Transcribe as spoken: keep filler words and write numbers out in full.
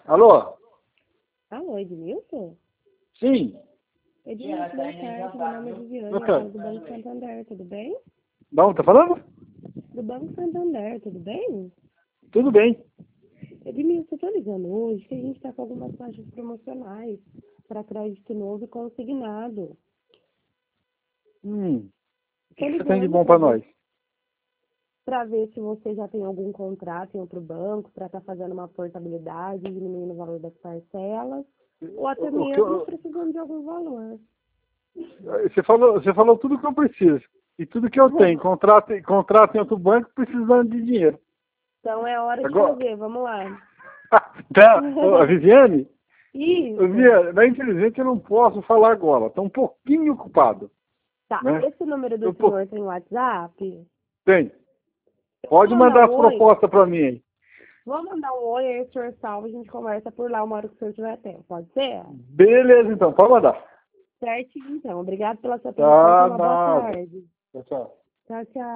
Alô? Alô, Edmilson? Sim. Edmilson, boa tarde. Meu nome é Viviane, Boa eu tarde. falo do Banco Santander, tudo bem? Da onde tá falando? Do Banco Santander, tudo bem? Tudo bem. Edmilson, eu tô ligando hoje que a gente tá com algumas taxas promocionais para crédito novo e consignado. Hum. O que, Tô que você tem de ligando bom para pra ver, nós? pra ver se você já tem algum contrato em outro banco para estar fazendo uma portabilidade, diminuindo o valor das parcelas, ou até O, o que mesmo eu- precisando de algum valor. você, falou, você falou tudo que eu preciso. E tudo que eu tenho. Contrato, contrato em outro banco precisando de dinheiro. Então é hora de Agora. fazer, vamos lá. Tá, ô, a Viviane? Ô, Isso. Viviane, mas infelizmente eu não posso falar agora. Estou um pouquinho ocupado. Tá, Né? esse número do Eu tô, senhor tem WhatsApp? tem. Eu vou Pode mandar mandar um as oi. propostas para mim aí. Vou mandar um oi, aí o senhor salva, a gente conversa por lá uma hora que o senhor tiver tempo. Pode ser? Beleza, então. Pode mandar. Certinho, então. Obrigado pela sua atenção. Tenha Tá, uma boa nada. tarde. Tchau, tchau. Tchau, tchau.